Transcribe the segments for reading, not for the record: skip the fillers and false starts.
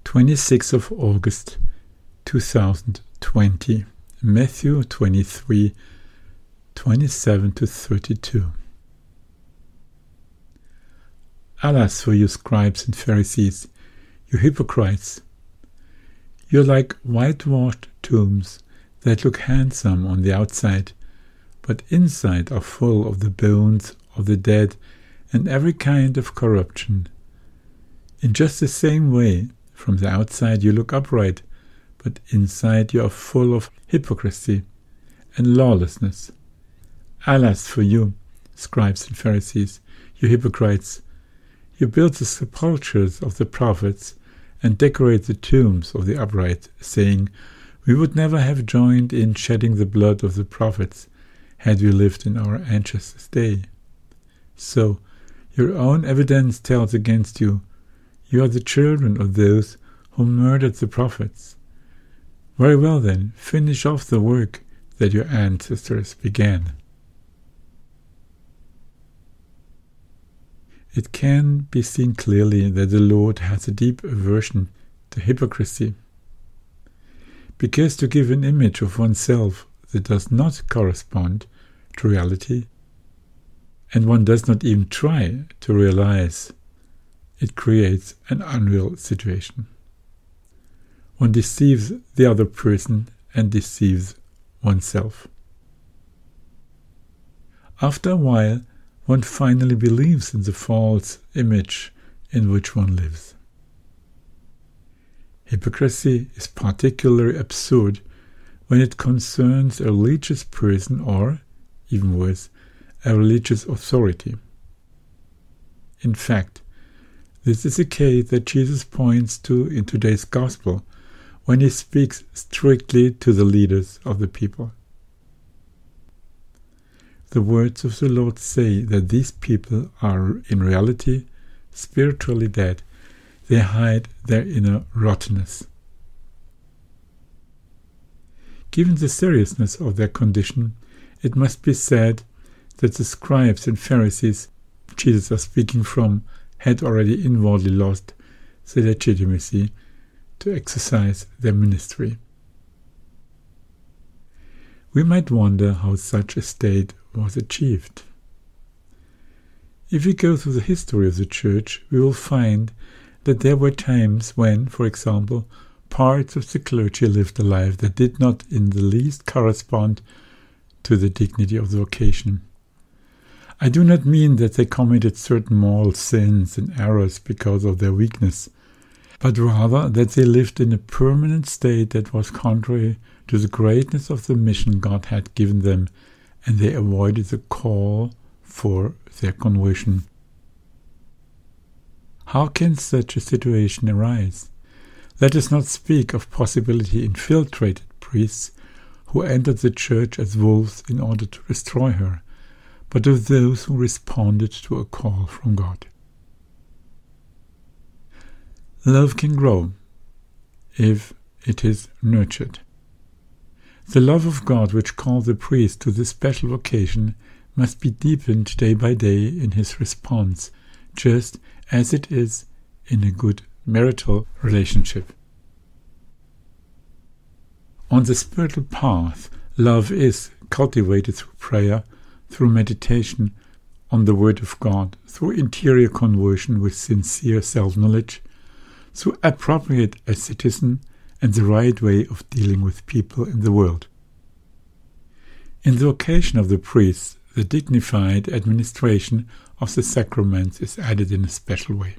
26th of August 2020, Matthew 23, 27 to 32. Alas for you scribes and Pharisees, you hypocrites! You are like whitewashed tombs that look handsome on the outside, but inside are full of the bones of the dead and every kind of corruption. In just the same way, from the outside you look upright, but inside you are full of hypocrisy and lawlessness. Alas for you, scribes and Pharisees, you hypocrites! You build the sepulchres of the prophets and decorate the tombs of the upright, saying, "We would never have joined in shedding the blood of the prophets had we lived in our ancestors' day." So, your own evidence tells against you. You are the children of those who murdered the prophets. Very well then, finish off the work that your ancestors began. It can be seen clearly that the Lord has a deep aversion to hypocrisy, because to give an image of oneself that does not correspond to reality, and one does not even try to realize, it creates an unreal situation. One deceives the other person and deceives oneself. After a while, one finally believes in the false image in which one lives. Hypocrisy is particularly absurd when it concerns a religious person or, even worse, a religious authority. In fact, this is a case that Jesus points to in today's Gospel when he speaks strictly to the leaders of the people. The words of the Lord say that these people are in reality spiritually dead. They hide their inner rottenness. Given the seriousness of their condition, it must be said that the scribes and Pharisees Jesus is speaking from had already inwardly lost the legitimacy to exercise their ministry. We might wonder how such a state was achieved. If we go through the history of the Church, we will find that there were times when, for example, parts of the clergy lived a life that did not in the least correspond to the dignity of the vocation. I do not mean that they committed certain moral sins and errors because of their weakness, but rather that they lived in a permanent state that was contrary to the greatness of the mission God had given them, and they avoided the call for their conversion. How can such a situation arise? Let us not speak of possibly infiltrated priests who entered the church as wolves in order to destroy her, but of those who responded to a call from God. Love can grow if it is nurtured. The love of God which called the priest to this special vocation must be deepened day by day in his response, just as it is in a good marital relationship. On the spiritual path, love is cultivated through prayer, through meditation on the Word of God, through interior conversion with sincere self-knowledge, through appropriate asceticism and the right way of dealing with people in the world. In the vocation of the priest, the dignified administration of the sacraments is added in a special way.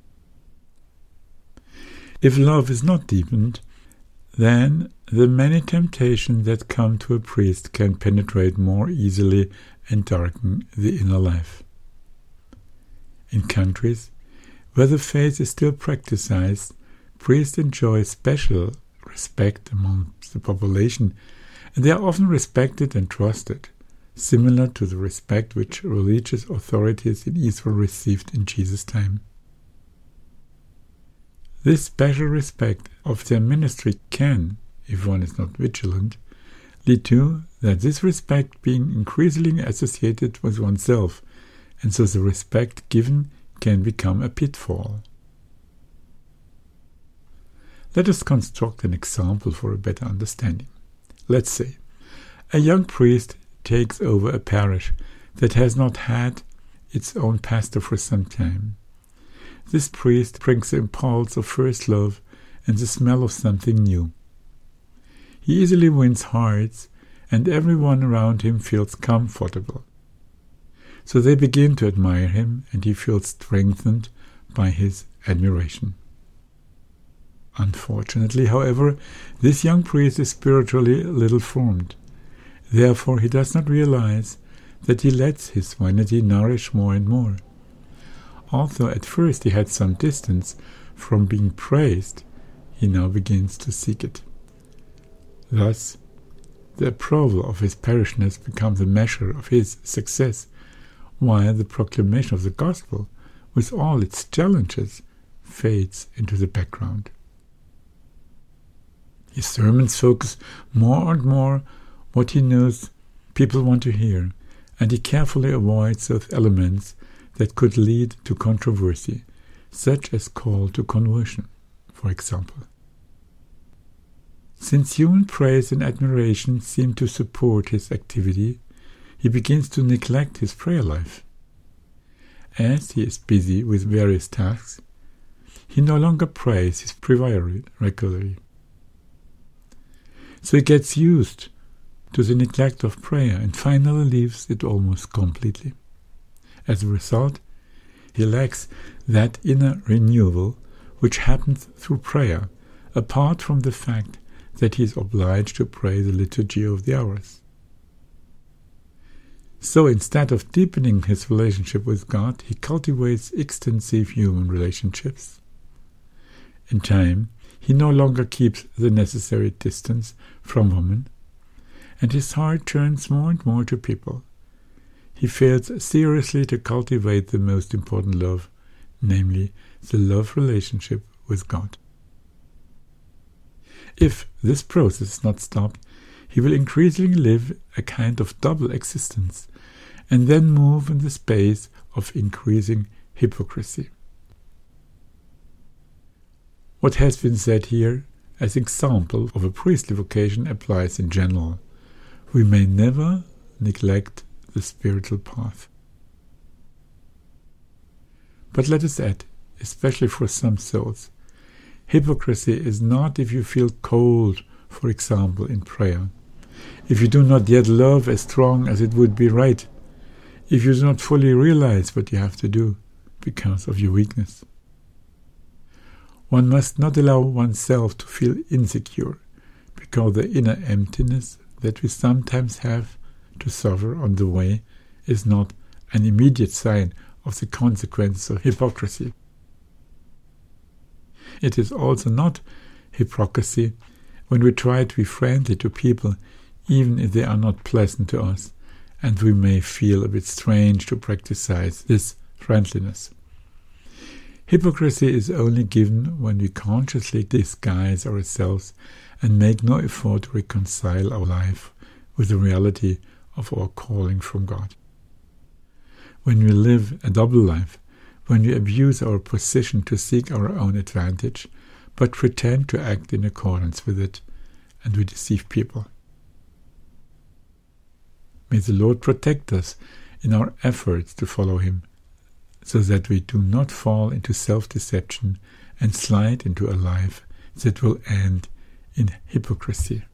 If love is not deepened, then the many temptations that come to a priest can penetrate more easily and darken the inner life. In countries where the faith is still practiced, priests enjoy special respect among the population, and they are often respected and trusted, similar to the respect which religious authorities in Israel received in Jesus' time. This special respect of their ministry can, if one is not vigilant, lead to that this respect being increasingly associated with oneself, and so the respect given can become a pitfall. Let us construct an example for a better understanding. Let's say a young priest takes over a parish that has not had its own pastor for some time. This priest brings the impulse of first love and the smell of something new. He easily wins hearts, and everyone around him feels comfortable. So they begin to admire him, and he feels strengthened by his admiration. Unfortunately, however, this young priest is spiritually little formed. Therefore, he does not realize that he lets his vanity nourish more and more. Although at first he had some distance from being praised, he now begins to seek it. Thus, the approval of his parishioners becomes a measure of his success, while the proclamation of the gospel, with all its challenges, fades into the background. His sermons focus more and more what he knows people want to hear, and he carefully avoids those elements that could lead to controversy, such as call to conversion, for example. Since human praise and admiration seem to support his activity, he begins to neglect his prayer life. As he is busy with various tasks, he no longer prays his breviary regularly. So he gets used to the neglect of prayer and finally leaves it almost completely. As a result, he lacks that inner renewal which happens through prayer, apart from the fact that he is obliged to pray the liturgy of the hours. So instead of deepening his relationship with God, he cultivates extensive human relationships. In time, he no longer keeps the necessary distance from women, and his heart turns more and more to people. He fails seriously to cultivate the most important love, namely the love relationship with God. If this process is not stopped, he will increasingly live a kind of double existence, and then move in the space of increasing hypocrisy. What has been said here as example of a priestly vocation applies in general. We may never neglect the spiritual path. But let us add, especially for some souls, hypocrisy is not if you feel cold, for example, in prayer, if you do not yet love as strong as it would be right, if you do not fully realize what you have to do because of your weakness. One must not allow oneself to feel insecure, because the inner emptiness that we sometimes have to suffer on the way is not an immediate sign of the consequences of hypocrisy. It is also not hypocrisy when we try to be friendly to people, even if they are not pleasant to us, and we may feel a bit strange to practice this friendliness. Hypocrisy is only given when we consciously disguise ourselves and make no effort to reconcile our life with the reality of our calling from God. When we live a double life, when we abuse our position to seek our own advantage, but pretend to act in accordance with it, and we deceive people. May the Lord protect us in our efforts to follow Him, so that we do not fall into self-deception and slide into a life that will end in hypocrisy.